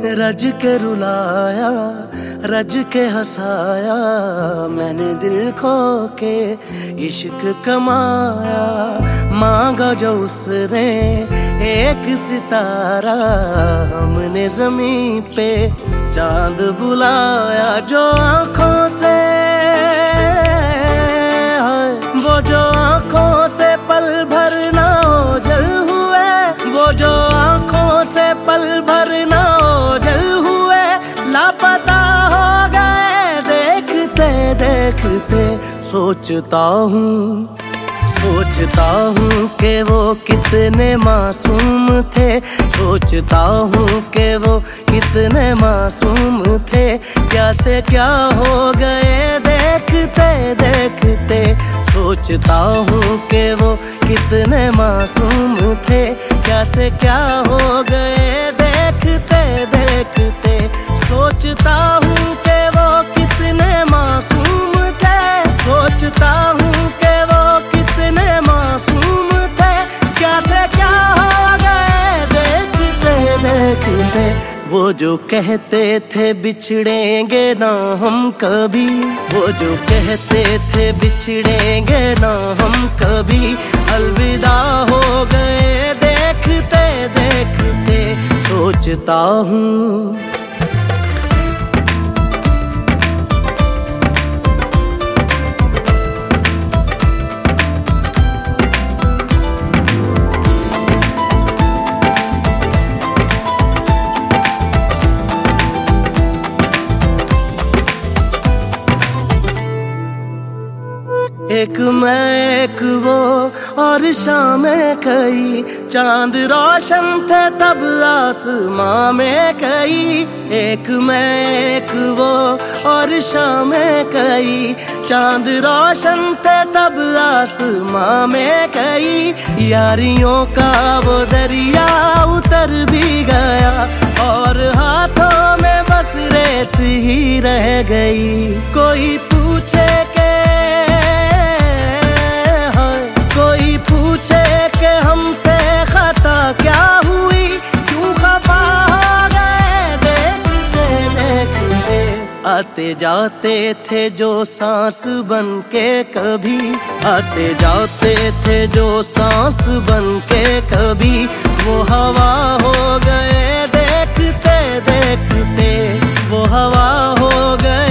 रज के रुलाया, रज के हंसाया, मैंने दिल खो के इश्क कमाया। मांगा जो उसने एक सितारा, हमने ज़मीं पे चांद बुलाया। जो आँखों से वो जो आँखों से पल भर ना ओझल हुए, वो जो आँखों से पल भर ना ओझल हुए, लापता हो गए देखते देखते। सोचता हूँ कि वो कितने मासूम थे, सोचता हूँ कि वो कितने मासूम थे। क्या से क्या हो गए देखते देखते। सोचता हूँ कि वो कितने मासूम थे, क्या से क्या हो गए देखते देखते। सोचता हूँ कि वो कितने मासूम थे, सोचता हूँ कि वो कितने मासूम थे। क्या से क्या हो गए देखते देखते। वो जो कहते थे बिछड़ेंगे ना हम कभी, वो जो कहते थे बिछड़ेंगे ना हम कभी, अलविदा हो गए देखते देखते। सोचता हूँ एक मैं एक वो और शामें कई, चांद रोशन थे तब आसमां में कई। एक मैं एक वो और शामें कई, चांद रोशन थे तब आसमां में कई। यारियों का वो दरिया उतर भी गया, और हाथों में बस रेत ही रह गई। कोई पूछे के कि हमसे खता क्या हुई, क्यों खफा हो गए देखते देखते। आते जाते थे जो सांस बन के कभी, आते जाते थे जो सांस बन के कभी, वो हवा हो गए देखते देखते। वो हवा हो गए।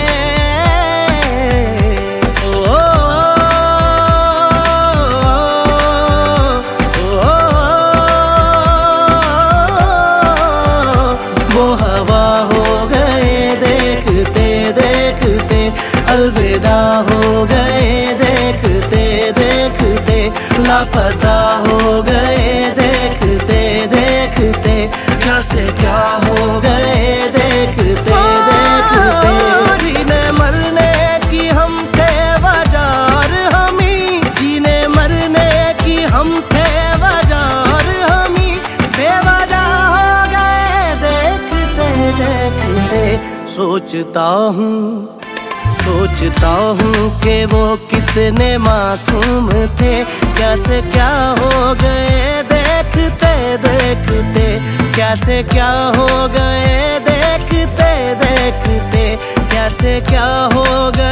अलविदा हो गए देखते देखते, लापता हो गए देखते देखते। क्या से क्या हो गए देखते देखते। जीने मरने की हम थे बाजार हमी, जीने मरने की हम थे बाजार हमी, बेवजह हो गए देखते देखते। सोचता हूँ कि वो कितने मासूम थे, क्या से क्या हो गए देखते देखते। क्या से क्या हो गए देखते देखते। क्या से क्या हो गए।